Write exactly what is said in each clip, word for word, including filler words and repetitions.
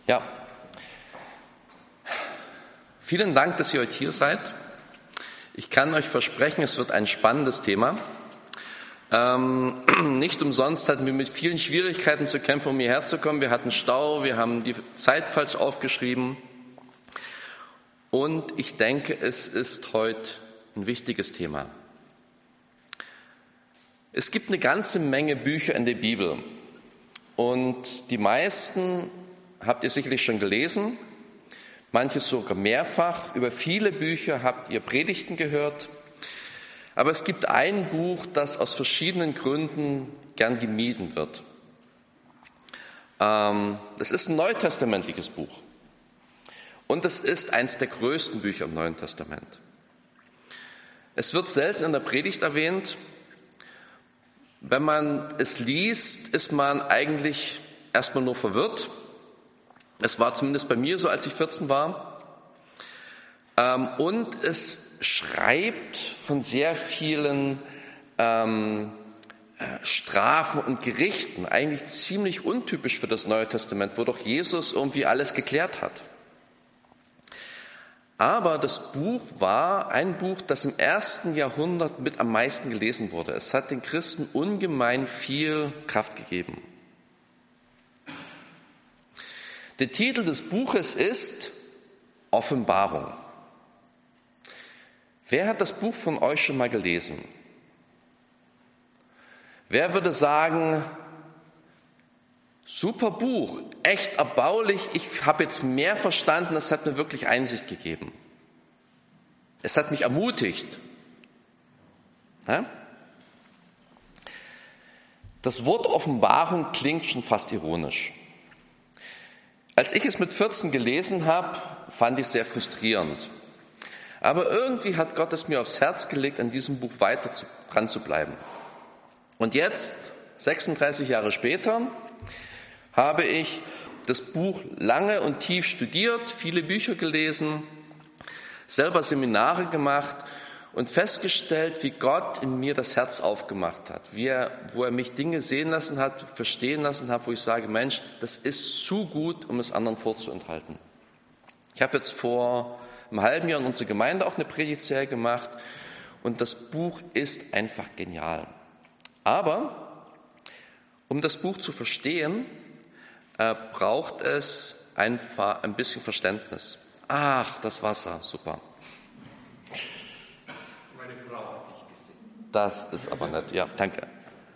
Ja, vielen Dank, dass ihr heute hier seid. Ich kann euch versprechen, es wird ein spannendes Thema. Ähm, nicht umsonst hatten wir mit vielen Schwierigkeiten zu kämpfen, um hierher zu kommen. Wir hatten Stau, wir haben die Zeit falsch aufgeschrieben. Und ich denke, es ist heute ein wichtiges Thema. Es gibt eine ganze Menge Bücher in der Bibel. Und die meisten habt ihr sicherlich schon gelesen, manches sogar mehrfach. Über viele Bücher habt ihr Predigten gehört. Aber es gibt ein Buch, das aus verschiedenen Gründen gern gemieden wird. Ähm, das ist ein neutestamentliches Buch. Und es ist eines der größten Bücher im Neuen Testament. Es wird selten in der Predigt erwähnt. Wenn man es liest, ist man eigentlich erstmal nur verwirrt. Es war zumindest bei mir so, als ich vierzehn war. Und es schreibt von sehr vielen ähm, Strafen und Gerichten, eigentlich ziemlich untypisch für das Neue Testament, wo doch Jesus irgendwie alles geklärt hat. Aber das Buch war ein Buch, das im ersten Jahrhundert mit am meisten gelesen wurde. Es hat den Christen ungemein viel Kraft gegeben. Der Titel des Buches ist Offenbarung. Wer hat das Buch von euch schon mal gelesen? Wer würde sagen, super Buch, echt erbaulich, ich habe jetzt mehr verstanden, es hat mir wirklich Einsicht gegeben. Es hat mich ermutigt. Ja? Das Wort Offenbarung klingt schon fast ironisch. Als ich es mit vierzehn gelesen habe, fand ich es sehr frustrierend. Aber irgendwie hat Gott es mir aufs Herz gelegt, an diesem Buch weiter zu, dran zu bleiben. Und jetzt, sechsunddreißig Jahre später, habe ich das Buch lange und tief studiert, viele Bücher gelesen, selber Seminare gemacht und festgestellt, wie Gott in mir das Herz aufgemacht hat, wie er, wo er mich Dinge sehen lassen hat, verstehen lassen hat, wo ich sage, Mensch, das ist zu gut, um es anderen vorzuenthalten. Ich habe jetzt vor einem halben Jahr in unserer Gemeinde auch eine Predigtserie gemacht und das Buch ist einfach genial. Aber um das Buch zu verstehen, äh, braucht es einfach ein bisschen Verständnis. Ach, das Wasser, super. Meine Frau hat dich gesehen. Das ist aber nett, ja, danke.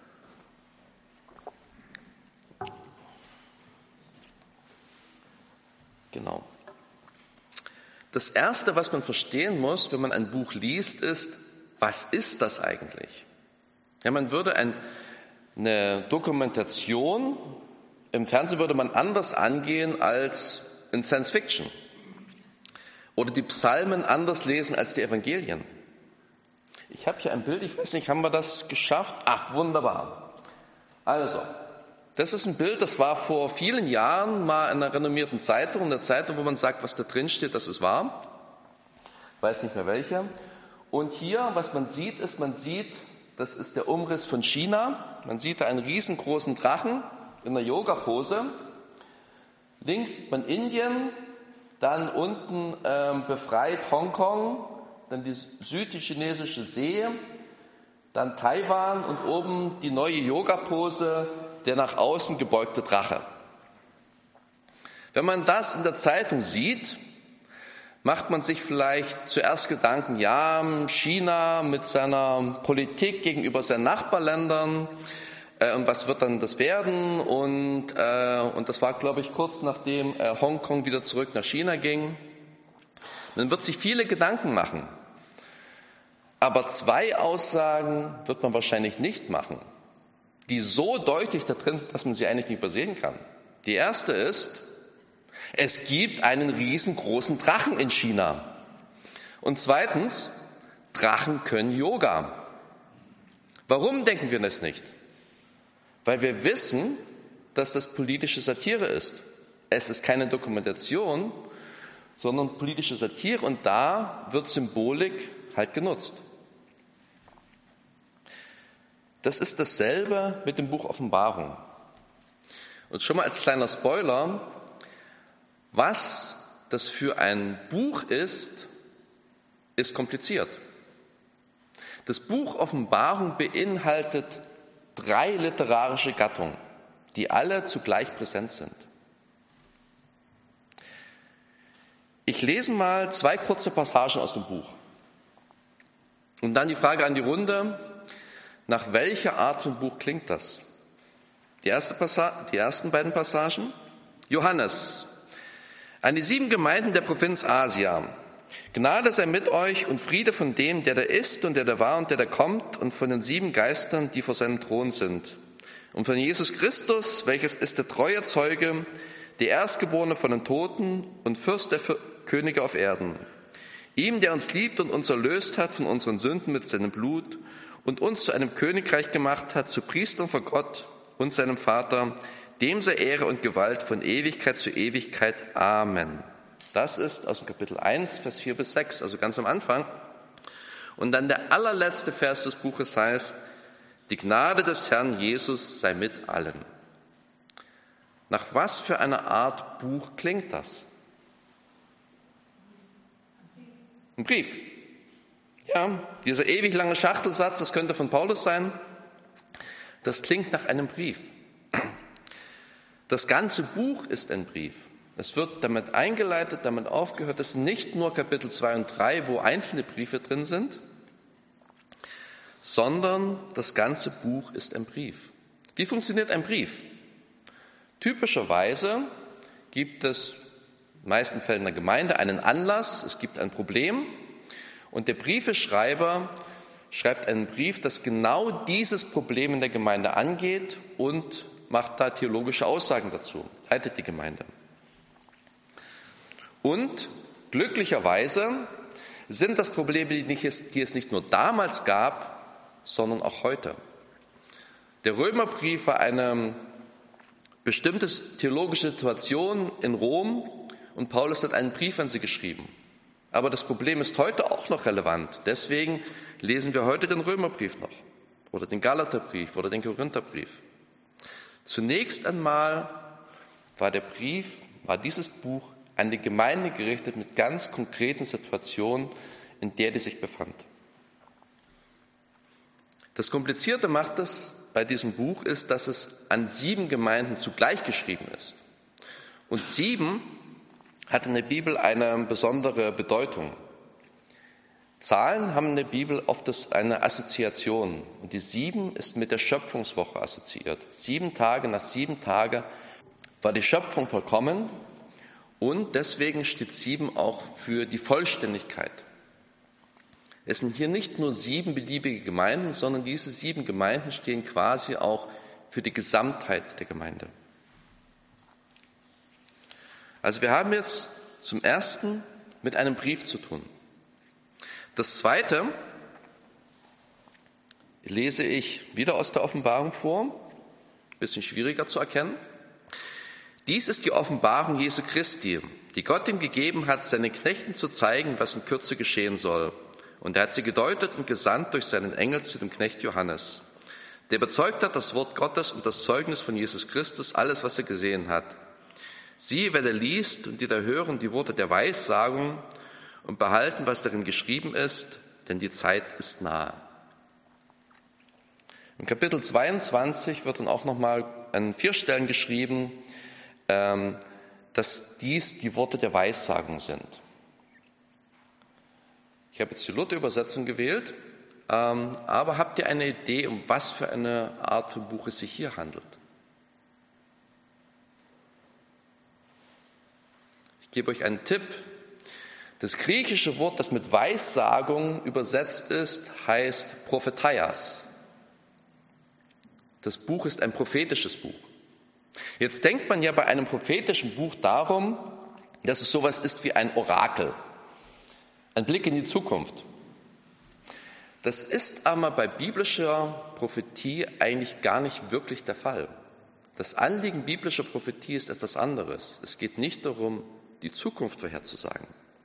Genau. Das Erste, was man verstehen muss, wenn man ein Buch liest, ist, was ist das eigentlich? Ja, man würde ein, eine Dokumentation im Fernsehen würde man anders angehen als in Science Fiction. Oder die Psalmen anders lesen als die Evangelien. Ich habe hier ein Bild, ich weiß nicht, haben wir das geschafft? Ach, wunderbar. Also, das ist ein Bild, das war vor vielen Jahren mal in einer renommierten Zeitung, in der Zeitung, wo man sagt, was da drin steht, das ist wahr. Ich weiß nicht mehr welche. Und hier, was man sieht, ist, man sieht, das ist der Umriss von China. Man sieht da einen riesengroßen Drachen in einer Yoga-Pose. Links sieht man Indien, dann unten ähm, befreit Hongkong, dann die südchinesische See, dann Taiwan und oben die neue Yoga-Pose, der nach außen gebeugte Drache. Wenn man das in der Zeitung sieht, macht man sich vielleicht zuerst Gedanken, ja, China mit seiner Politik gegenüber seinen Nachbarländern, äh, und was wird dann das werden? Und, äh, und das war, glaube ich, kurz nachdem äh, Hongkong wieder zurück nach China ging. Man wird sich viele Gedanken machen. Aber zwei Aussagen wird man wahrscheinlich nicht machen, die so deutlich da drin sind, dass man sie eigentlich nicht übersehen kann. Die erste ist, es gibt einen riesengroßen Drachen in China. Und zweitens, Drachen können Yoga. Warum denken wir das nicht? Weil wir wissen, dass das politische Satire ist. Es ist keine Dokumentation, sondern politische Satire und da wird Symbolik halt genutzt. Das ist dasselbe mit dem Buch Offenbarung. Und schon mal als kleiner Spoiler, Was das für ein Buch ist, ist kompliziert. Das Buch Offenbarung beinhaltet drei literarische Gattungen, die alle zugleich präsent sind. Ich lese mal zwei kurze Passagen aus dem Buch. Und dann die Frage an die Runde, nach welcher Art von Buch klingt das? Die, erste Passa- die ersten beiden Passagen. Johannes, an die sieben Gemeinden der Provinz Asia. Gnade sei mit euch und Friede von dem, der da ist und der da war und der da kommt und von den sieben Geistern, die vor seinem Thron sind. Und von Jesus Christus, welches ist der treue Zeuge, der Erstgeborene von den Toten und Fürst der Könige auf Erden. Ihm, der uns liebt und uns erlöst hat von unseren Sünden mit seinem Blut und uns zu einem Königreich gemacht hat, zu Priestern vor Gott und seinem Vater, dem sei Ehre und Gewalt von Ewigkeit zu Ewigkeit. Amen. Das ist aus dem Kapitel eins, Vers vier bis sechs, also ganz am Anfang. Und dann der allerletzte Vers des Buches heißt, die Gnade des Herrn Jesus sei mit allen. Nach was für einer Art Buch klingt das? Ein Brief. Ja, dieser ewig lange Schachtelsatz, das könnte von Paulus sein, das klingt nach einem Brief. Das ganze Buch ist ein Brief. Es wird damit eingeleitet, damit aufgehört. Es sind nicht nur Kapitel zwei und drei, wo einzelne Briefe drin sind, sondern das ganze Buch ist ein Brief. Wie funktioniert ein Brief? Typischerweise gibt es in den meisten Fällen in der Gemeinde einen Anlass, es gibt ein Problem und der Briefeschreiber schreibt einen Brief, das genau dieses Problem in der Gemeinde angeht und macht da theologische Aussagen dazu, leitet die Gemeinde. Und glücklicherweise sind das Probleme, die, nicht, die es nicht nur damals gab, sondern auch heute. Der Römerbrief war eine bestimmte theologische Situation in Rom und Paulus hat einen Brief an sie geschrieben. Aber das Problem ist heute auch noch relevant. Deswegen lesen wir heute den Römerbrief noch oder den Galaterbrief oder den Korintherbrief. Zunächst einmal war der Brief, war dieses Buch an die Gemeinde gerichtet mit ganz konkreten Situationen, in der die sich befand. Das Komplizierte macht es bei diesem Buch ist, dass es an sieben Gemeinden zugleich geschrieben ist. Und sieben hat in der Bibel eine besondere Bedeutung. Zahlen haben in der Bibel oft eine Assoziation. Und die sieben ist mit der Schöpfungswoche assoziiert. Sieben Tage nach sieben Tagen war die Schöpfung vollkommen. Und deswegen steht sieben auch für die Vollständigkeit. Es sind hier nicht nur sieben beliebige Gemeinden, sondern diese sieben Gemeinden stehen quasi auch für die Gesamtheit der Gemeinde. Also wir haben jetzt zum Ersten mit einem Brief zu tun. Das Zweite lese ich wieder aus der Offenbarung vor, ein bisschen schwieriger zu erkennen. Dies ist die Offenbarung Jesu Christi, die Gott ihm gegeben hat, seinen Knechten zu zeigen, was in Kürze geschehen soll. Und er hat sie gedeutet und gesandt durch seinen Engel zu dem Knecht Johannes, der bezeugt hat das Wort Gottes und das Zeugnis von Jesus Christus, alles, was er gesehen hat. Siehe, wer da liest und die da hören die Worte der Weissagung und behalten, was darin geschrieben ist, denn die Zeit ist nahe. Im Kapitel zweiundzwanzig wird dann auch nochmal an vier Stellen geschrieben, dass dies die Worte der Weissagung sind. Ich habe jetzt die Luther-Übersetzung gewählt, aber habt ihr eine Idee, um was für eine Art von Buch es sich hier handelt? Ich gebe euch einen Tipp. Das griechische Wort, das mit Weissagung übersetzt ist, heißt Propheteias. Das Buch ist ein prophetisches Buch. Jetzt denkt man ja bei einem prophetischen Buch darum, dass es sowas ist wie ein Orakel, ein Blick in die Zukunft. Das ist aber bei biblischer Prophetie eigentlich gar nicht wirklich der Fall. Das Anliegen biblischer Prophetie ist etwas anderes. Es geht nicht darum, die Zukunft vorherzusagen.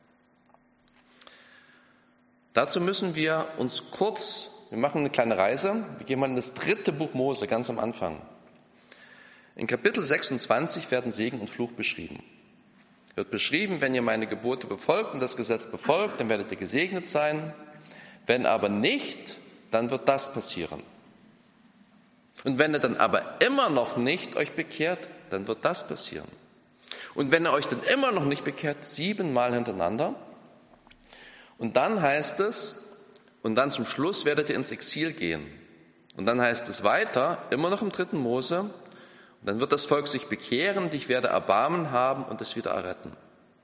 Dazu müssen wir uns kurz, wir machen eine kleine Reise, wir gehen mal in das dritte Buch Mose, ganz am Anfang. In Kapitel sechsundzwanzig werden Segen und Fluch beschrieben. Wird beschrieben, wenn ihr meine Gebote befolgt und das Gesetz befolgt, dann werdet ihr gesegnet sein. Wenn aber nicht, dann wird das passieren. Und wenn ihr dann aber immer noch nicht euch bekehrt, dann wird das passieren. Und wenn ihr euch dann immer noch nicht bekehrt, siebenmal hintereinander, und dann heißt es, und dann zum Schluss werdet ihr ins Exil gehen. Und dann heißt es weiter, immer noch im dritten Mose, und dann wird das Volk sich bekehren, und ich werde Erbarmen haben und es wieder erretten.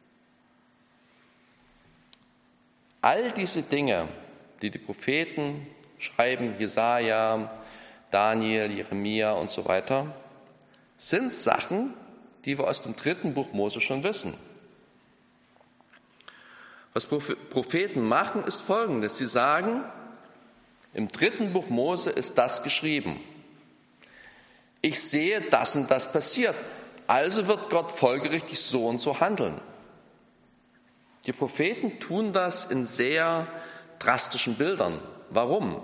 All diese Dinge, die die Propheten schreiben, Jesaja, Daniel, Jeremia und so weiter, sind Sachen, die wir aus dem dritten Buch Mose schon wissen. Was Propheten machen, ist Folgendes. Sie sagen, im dritten Buch Mose ist das geschrieben. Ich sehe, das und das passiert. Also wird Gott folgerichtig so und so handeln. Die Propheten tun das in sehr drastischen Bildern. Warum?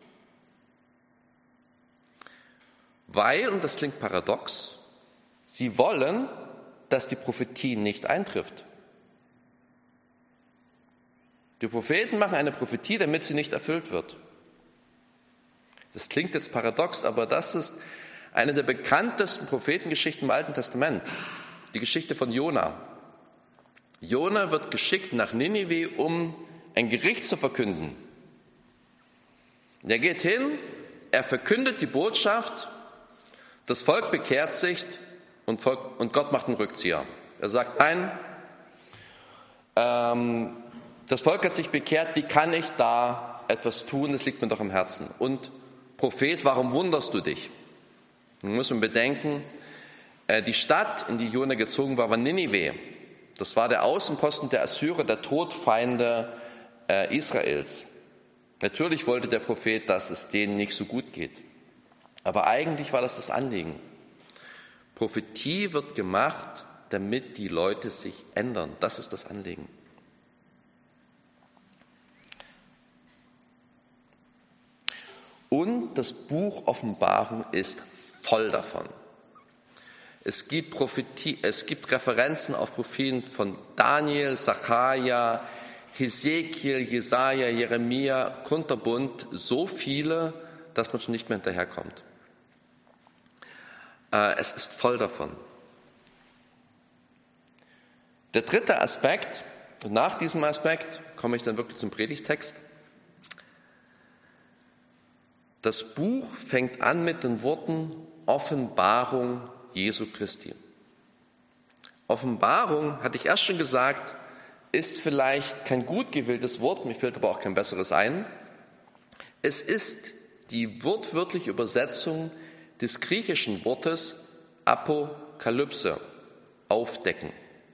Weil, und das klingt paradox, sie wollen, dass die Prophetie nicht eintrifft. Die Propheten machen eine Prophetie, damit sie nicht erfüllt wird. Das klingt jetzt paradox, aber das ist eine der bekanntesten Prophetengeschichten im Alten Testament. Die Geschichte von Jona. Jona wird geschickt nach Ninive, um ein Gericht zu verkünden. Er geht hin, er verkündet die Botschaft, das Volk bekehrt sich und, Volk, und Gott macht einen Rückzieher. Er sagt, nein, ähm, das Volk hat sich bekehrt, wie kann ich da etwas tun? Das liegt mir doch am Herzen. Und Prophet, warum wunderst du dich? Nun muss man bedenken, die Stadt, in die Jona gezogen war, war Ninive. Das war der Außenposten der Assyrer, der Todfeinde Israels. Natürlich wollte der Prophet, dass es denen nicht so gut geht. Aber eigentlich war das das Anliegen. Prophetie wird gemacht, damit die Leute sich ändern. Das ist das Anliegen. Und das Buch Offenbarung ist voll davon. Es gibt Prophetie, es gibt Referenzen auf Propheten von Daniel, Sacharja, Hesekiel, Jesaja, Jeremia, kunterbunt, so viele, dass man schon nicht mehr hinterherkommt. Es ist voll davon. Der dritte Aspekt, und nach diesem Aspekt komme ich dann wirklich zum Predigtext. Das Buch fängt an mit den Worten Offenbarung Jesu Christi. Offenbarung, hatte ich erst schon gesagt, ist vielleicht kein gut gewähltes Wort, mir fällt aber auch kein besseres ein. Es ist die wortwörtliche Übersetzung des griechischen Wortes Apokalypse, aufdecken.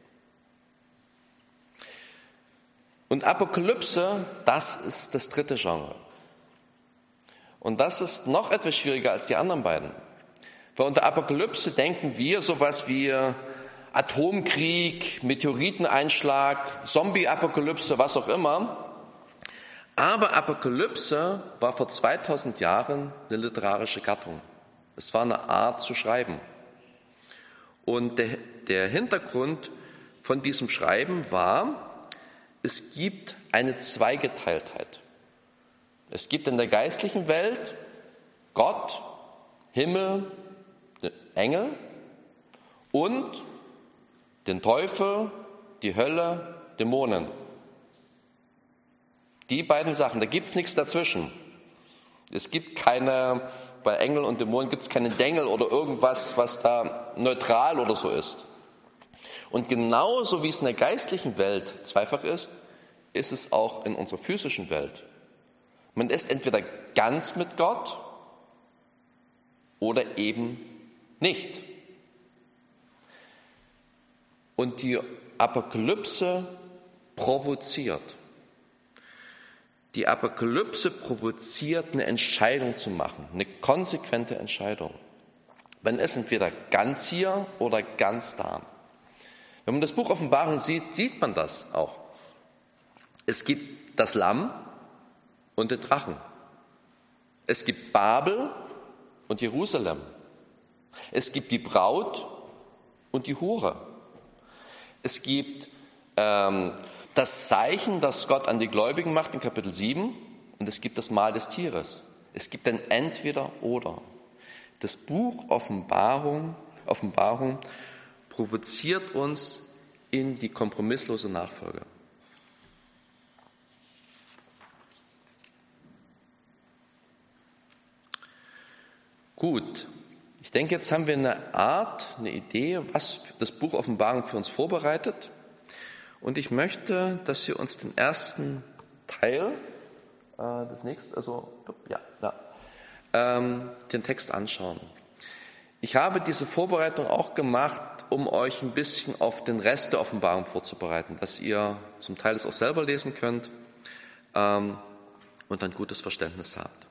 Und Apokalypse, das ist das dritte Genre. Und das ist noch etwas schwieriger als die anderen beiden. Weil unter Apokalypse denken wir sowas wie Atomkrieg, Meteoriteneinschlag, Zombie-Apokalypse, was auch immer. Aber Apokalypse war vor zweitausend Jahren eine literarische Gattung. Es war eine Art zu schreiben. Und der, der Hintergrund von diesem Schreiben war, es gibt eine Zweigeteiltheit. Es gibt in der geistlichen Welt Gott, Himmel, Engel und den Teufel, die Hölle, Dämonen. Die beiden Sachen, da gibt es nichts dazwischen. Es gibt keine, bei Engel und Dämonen gibt es keine Dengel oder irgendwas, was da neutral oder so ist. Und genauso wie es in der geistlichen Welt zweifach ist, ist es auch in unserer physischen Welt. Man ist entweder ganz mit Gott oder eben nicht. Und die Apokalypse provoziert. Die Apokalypse provoziert, eine Entscheidung zu machen, eine konsequente Entscheidung. Man ist entweder ganz hier oder ganz da. Wenn man das Buch Offenbarung sieht, sieht man das auch. Es gibt das Lamm und den Drachen. Es gibt Babel und Jerusalem. Es gibt die Braut und die Hure. Es gibt ähm, das Zeichen, das Gott an die Gläubigen macht in Kapitel sieben, und es gibt das Mahl des Tieres. Es gibt ein Entweder-Oder. Das Buch Offenbarung, Offenbarung provoziert uns in die kompromisslose Nachfolge. Gut, ich denke, jetzt haben wir eine Art, eine Idee, was das Buch Offenbarung für uns vorbereitet. Und ich möchte, dass wir uns den ersten Teil, äh, das nächste, also ja, ja ähm, den Text anschauen. Ich habe diese Vorbereitung auch gemacht, um euch ein bisschen auf den Rest der Offenbarung vorzubereiten, dass ihr zum Teil es auch selber lesen könnt ähm, und ein gutes Verständnis habt.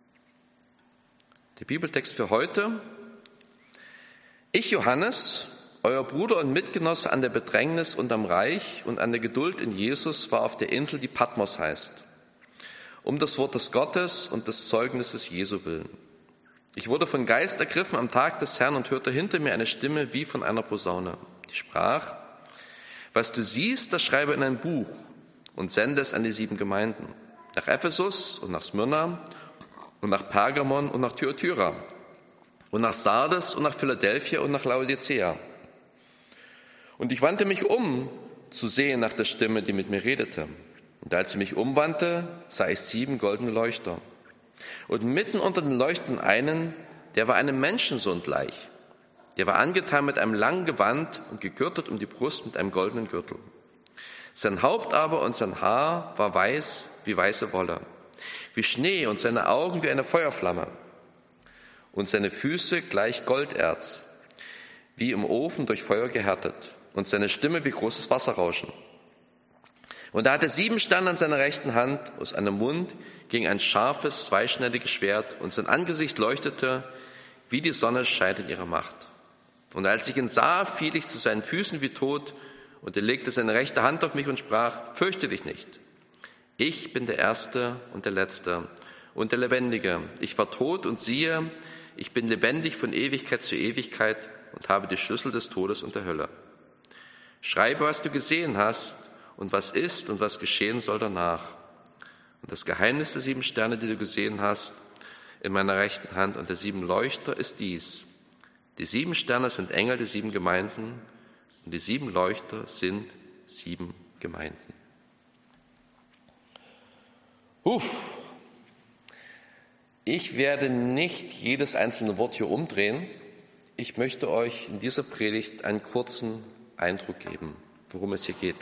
Der Bibeltext für heute: Ich, Johannes, euer Bruder und Mitgenosse an der Bedrängnis und am Reich und an der Geduld in Jesus, war auf der Insel, die Patmos heißt, um des Wortes Gottes und des Zeugnisses Jesu willen. Ich wurde von Geist ergriffen am Tag des Herrn und hörte hinter mir eine Stimme wie von einer Posaune, die sprach: Was du siehst, das schreibe in ein Buch und sende es an die sieben Gemeinden, nach Ephesus und nach Smyrna und nach Pergamon und nach Thyatira und nach Sardes und nach Philadelphia und nach Laodicea. Und ich wandte mich um, zu sehen nach der Stimme, die mit mir redete. Und als ich mich umwandte, sah ich sieben goldene Leuchter. Und mitten unter den Leuchten einen, der war einem Menschensohn gleich. Der war angetan mit einem langen Gewand und gegürtet um die Brust mit einem goldenen Gürtel. Sein Haupt aber und sein Haar war weiß wie weiße Wolle, wie Schnee, und seine Augen wie eine Feuerflamme. Und seine Füße gleich Golderz, wie im Ofen durch Feuer gehärtet, und seine Stimme wie großes Wasserrauschen. Und er hatte sieben Sterne an seiner rechten Hand, aus seinem Mund ging ein scharfes, zweischneidiges Schwert, und sein Angesicht leuchtete, wie die Sonne scheint in ihrer Macht. Und als ich ihn sah, fiel ich zu seinen Füßen wie tot, und er legte seine rechte Hand auf mich und sprach: Fürchte dich nicht. Ich bin der Erste und der Letzte und der Lebendige. Ich war tot, und siehe, ich bin lebendig von Ewigkeit zu Ewigkeit und habe die Schlüssel des Todes und der Hölle. Schreibe, was du gesehen hast und was ist und was geschehen soll danach. Und das Geheimnis der sieben Sterne, die du gesehen hast, in meiner rechten Hand und der sieben Leuchter ist dies: Die sieben Sterne sind Engel der sieben Gemeinden und die sieben Leuchter sind sieben Gemeinden. Uff. Ich werde nicht jedes einzelne Wort hier umdrehen. Ich möchte euch in dieser Predigt einen kurzen Eindruck geben, worum es hier geht.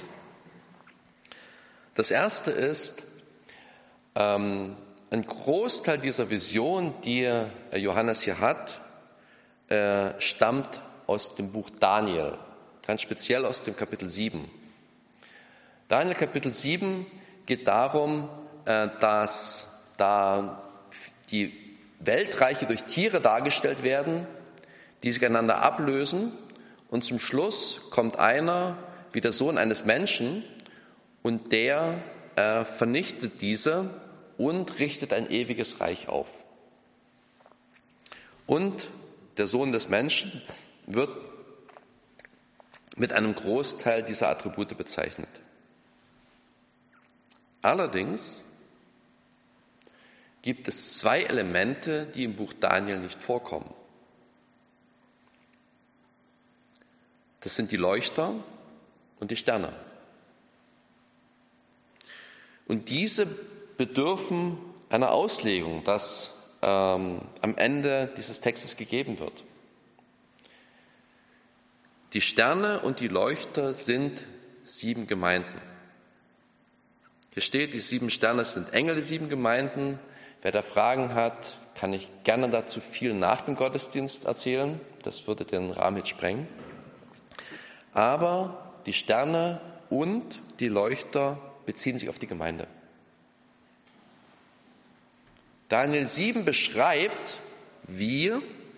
Das erste ist, ähm, ein Großteil dieser Vision, die Johannes hier hat, äh, stammt aus dem Buch Daniel, ganz speziell aus dem Kapitel sieben. Daniel Kapitel sieben geht darum, äh, dass da die Weltreiche durch Tiere dargestellt werden, die sich einander ablösen, und zum Schluss kommt einer wie der Sohn eines Menschen und der äh, vernichtet diese und richtet ein ewiges Reich auf. Und der Sohn des Menschen wird mit einem Großteil dieser Attribute bezeichnet. Allerdings gibt es zwei Elemente, die im Buch Daniel nicht vorkommen. Das sind die Leuchter und die Sterne. Und diese bedürfen einer Auslegung, das ähm, am Ende dieses Textes gegeben wird. Die Sterne und die Leuchter sind sieben Gemeinden. Hier steht, die sieben Sterne sind Engel der sieben Gemeinden. Wer da Fragen hat, kann ich gerne dazu viel nach dem Gottesdienst erzählen. Das würde den Rahmen jetzt sprengen. Aber die Sterne und die Leuchter beziehen sich auf die Gemeinde. Daniel sieben beschreibt, wie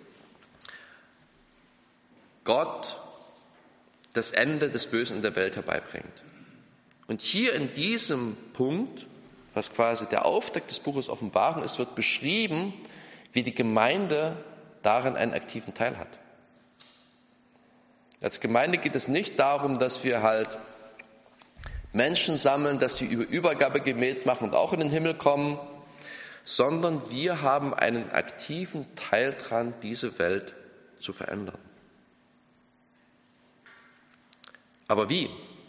Gott das Ende des Bösen in der Welt herbeibringt. Und hier in diesem Punkt, was quasi der Auftakt des Buches Offenbarung ist, wird beschrieben, wie die Gemeinde darin einen aktiven Teil hat. Als Gemeinde geht es nicht darum, dass wir halt Menschen sammeln, dass sie über Übergabegebet machen und auch in den Himmel kommen, sondern wir haben einen aktiven Teil dran, diese Welt zu verändern. Aber wie?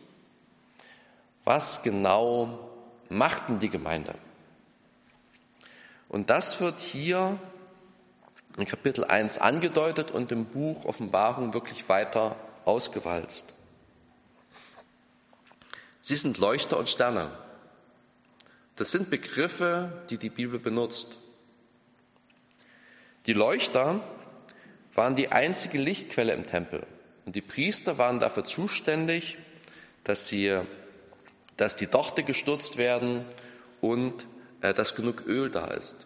Was genau macht denn die Gemeinde? Und das wird hier in Kapitel eins angedeutet und im Buch Offenbarung wirklich weiter ausgewalzt. Sie sind Leuchter und Sterne. Das sind Begriffe, die die Bibel benutzt. Die Leuchter waren die einzige Lichtquelle im Tempel. Und die Priester waren dafür zuständig, dass, sie, dass die Dochte gestutzt werden und äh, dass genug Öl da ist.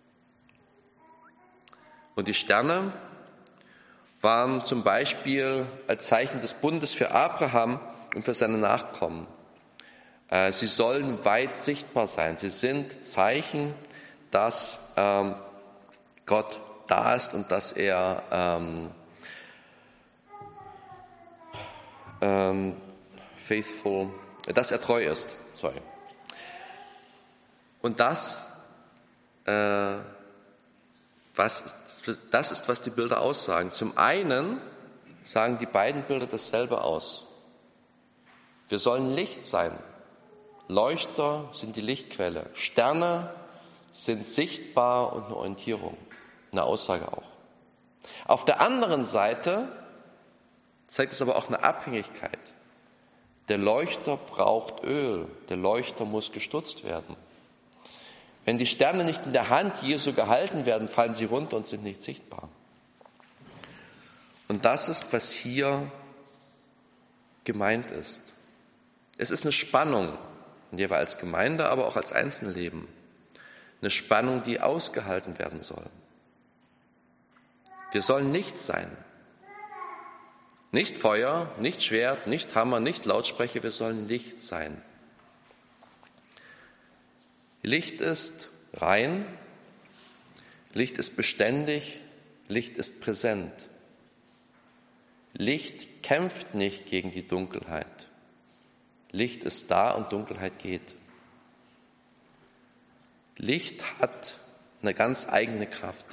Und die Sterne waren zum Beispiel als Zeichen des Bundes für Abraham und für seine Nachkommen. Äh, sie sollen weit sichtbar sein. Sie sind Zeichen, dass ähm, Gott da ist und dass er ähm, ähm, faithful, dass er treu ist. Sorry. Und das, äh, was, das ist, was die Bilder aussagen. Zum einen sagen die beiden Bilder dasselbe aus. Wir sollen Licht sein. Leuchter sind die Lichtquelle. Sterne sind sichtbar und eine Orientierung, eine Aussage auch. Auf der anderen Seite zeigt es aber auch eine Abhängigkeit. Der Leuchter braucht Öl. Der Leuchter muss gestutzt werden. Wenn die Sterne nicht in der Hand Jesu gehalten werden, fallen sie runter und sind nicht sichtbar. Und das ist, was hier gemeint ist. Es ist eine Spannung, in der wir als Gemeinde, aber auch als Einzelne leben. Eine Spannung, die ausgehalten werden soll. Wir sollen Licht sein. Nicht Feuer, nicht Schwert, nicht Hammer, nicht Lautsprecher, wir sollen Licht sein. Licht ist rein, Licht ist beständig, Licht ist präsent. Licht kämpft nicht gegen die Dunkelheit. Licht ist da und Dunkelheit geht. Licht hat eine ganz eigene Kraft.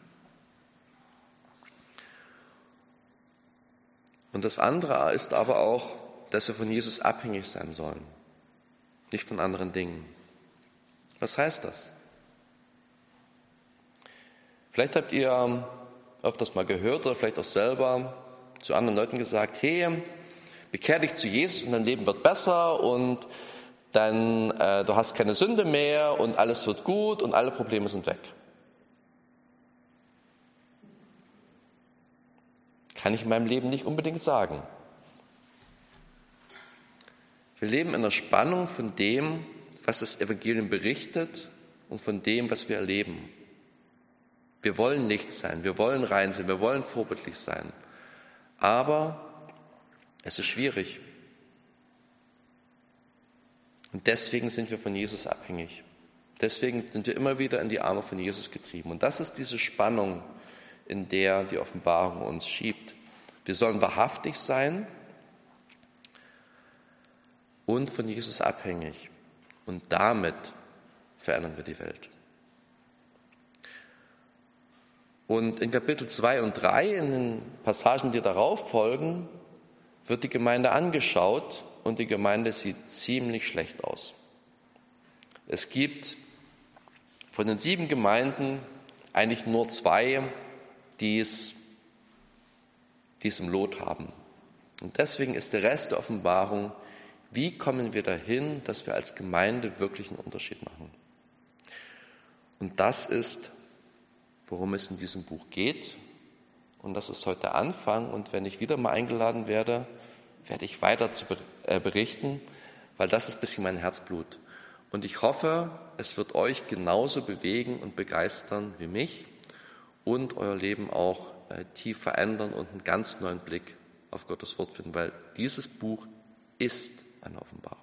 Und das andere ist aber auch, dass wir von Jesus abhängig sein sollen, nicht von anderen Dingen. Was heißt das? Vielleicht habt ihr öfters mal gehört oder vielleicht auch selber zu anderen Leuten gesagt, hey, bekehr dich zu Jesus und dein Leben wird besser und dann äh, du hast keine Sünde mehr und alles wird gut und alle Probleme sind weg. Kann ich in meinem Leben nicht unbedingt sagen. Wir leben in einer Spannung von dem, was das Evangelium berichtet und von dem, was wir erleben. Wir wollen Licht sein, wir wollen rein sein, wir wollen vorbildlich sein. Aber es ist schwierig. Und deswegen sind wir von Jesus abhängig. Deswegen sind wir immer wieder in die Arme von Jesus getrieben. Und das ist diese Spannung, in der die Offenbarung uns schiebt. Wir sollen wahrhaftig sein und von Jesus abhängig. Und damit verändern wir die Welt. Und in Kapitel zwei und drei, in den Passagen, die darauf folgen, wird die Gemeinde angeschaut und die Gemeinde sieht ziemlich schlecht aus. Es gibt von den sieben Gemeinden eigentlich nur zwei, die es, die es im Lot haben. Und deswegen ist der Rest der Offenbarung, wie kommen wir dahin, dass wir als Gemeinde wirklich einen Unterschied machen. Und das ist, worum es in diesem Buch geht. Und das ist heute der Anfang. Und wenn ich wieder mal eingeladen werde, werde ich weiter zu berichten, weil das ist ein bisschen mein Herzblut. Und ich hoffe, es wird euch genauso bewegen und begeistern wie mich und euer Leben auch äh, tief verändern und einen ganz neuen Blick auf Gottes Wort finden, weil dieses Buch ist eine Offenbarung.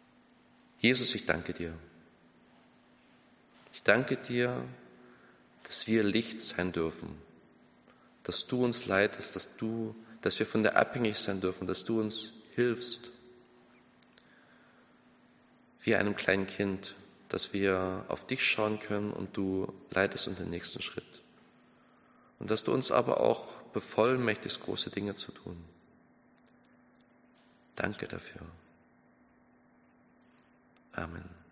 Jesus, ich danke dir. Ich danke dir, dass wir Licht sein dürfen, dass du uns leitest, dass du, dass wir von dir abhängig sein dürfen, dass du uns hilfst, wie einem kleinen Kind, dass wir auf dich schauen können und du leitest uns den nächsten Schritt. Und dass du uns aber auch bevollmächtigst, große Dinge zu tun. Danke dafür. Amen.